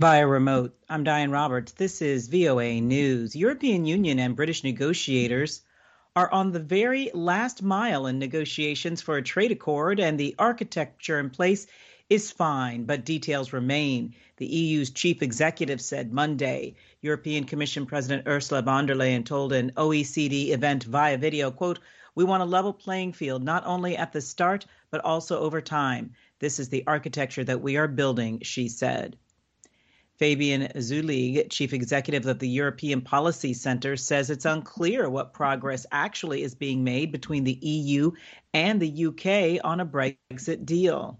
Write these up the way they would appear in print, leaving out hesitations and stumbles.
Via remote, I'm Diane Roberts. This is VOA News. European Union and British negotiators are on the very last mile in negotiations for a trade accord, and the architecture in place is fine, but details remain. The EU's chief executive said Monday. European Commission President Ursula von der Leyen told an OECD event via video, quote, "We want a level playing field, not only at the start, but also over time. This is the architecture that we are building," she said. Fabian Zulig, chief executive of the European Policy Center, says it's unclear what progress actually is being made between the EU and the UK on a Brexit deal.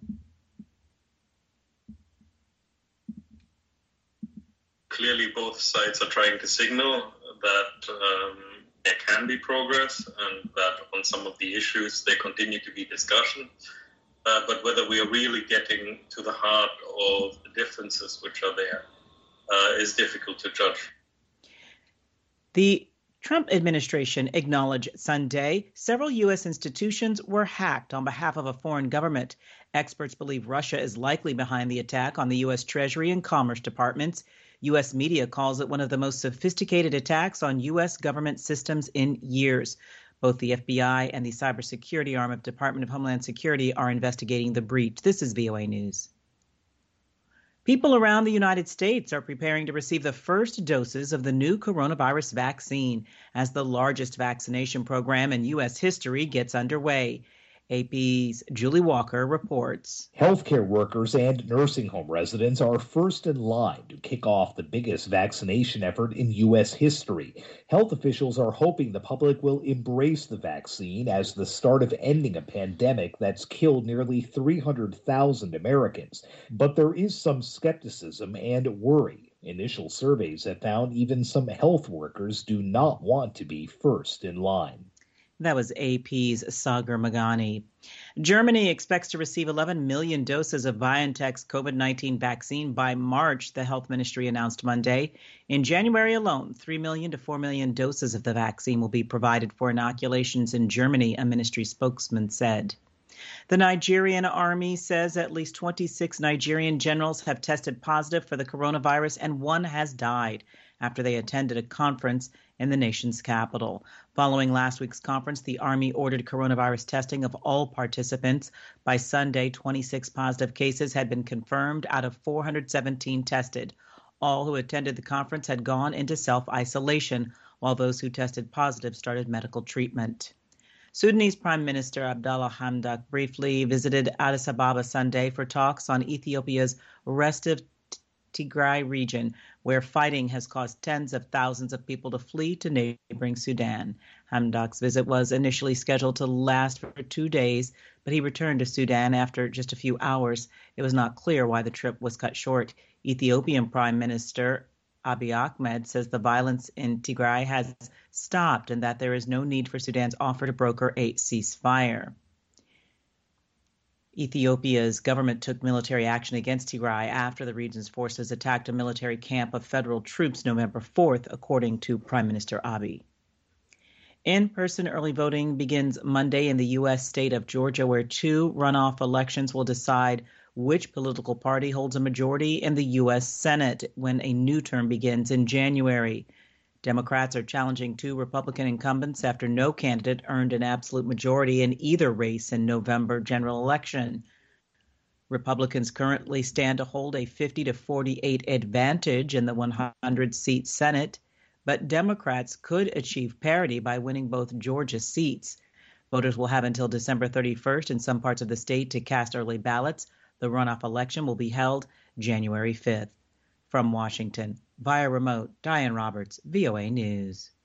Clearly, both sides are trying to signal that there can be progress and that on some of the issues there continue to be discussion. But whether we are really getting to the heart of the differences which are there is difficult to judge. The Trump administration acknowledged Sunday several U.S. institutions were hacked on behalf of a foreign government. Experts believe Russia is likely behind the attack on the U.S. Treasury and Commerce departments. U.S. media calls it one of the most sophisticated attacks on U.S. government systems in years. Both the FBI and the cybersecurity arm of Department of Homeland Security are investigating the breach. This is VOA News. People around the United States are preparing to receive the first doses of the new coronavirus vaccine as the largest vaccination program in U.S. history gets underway. AP's Julie Walker reports. Healthcare workers and nursing home residents are first in line to kick off the biggest vaccination effort in U.S. history. Health officials are hoping the public will embrace the vaccine as the start of ending a pandemic that's killed nearly 300,000 Americans. But there is some skepticism and worry. Initial surveys have found even some health workers do not want to be first in line. That was AP's Sagar Magani. Germany expects to receive 11 million doses of BioNTech's COVID-19 vaccine by March, the health ministry announced Monday. In January alone, 3 million to 4 million doses of the vaccine will be provided for inoculations in Germany, a ministry spokesman said. The Nigerian army says at least 26 Nigerian generals have tested positive for the coronavirus and one has died after they attended a conference in the nation's capital. Following last week's conference, the Army ordered coronavirus testing of all participants. By Sunday, 26 positive cases had been confirmed out of 417 tested. All who attended the conference had gone into self-isolation, while those who tested positive started medical treatment. Sudanese Prime Minister Abdallah Hamdok briefly visited Addis Ababa Sunday for talks on Ethiopia's restive Tigray region, where fighting has caused tens of thousands of people to flee to neighboring Sudan. Hamdok's visit was initially scheduled to last for 2 days, but he returned to Sudan after just a few hours. It was not clear why the trip was cut short. Ethiopian Prime Minister Abiy Ahmed says the violence in Tigray has stopped and that there is no need for Sudan's offer to broker a ceasefire. Ethiopia's government took military action against Tigray after the region's forces attacked a military camp of federal troops November 4th, according to Prime Minister Abiy. In-person early voting begins Monday in the U.S. state of Georgia, where 2 runoff elections will decide which political party holds a majority in the U.S. Senate when a new term begins in January. Democrats are challenging 2 Republican incumbents after no candidate earned an absolute majority in either race in November general election. Republicans currently stand to hold a 50-48 advantage in the 100-seat Senate, but Democrats could achieve parity by winning both Georgia seats. Voters will have until December 31st in some parts of the state to cast early ballots. The runoff election will be held January 5th. From Washington, via remote, Diane Roberts, VOA News.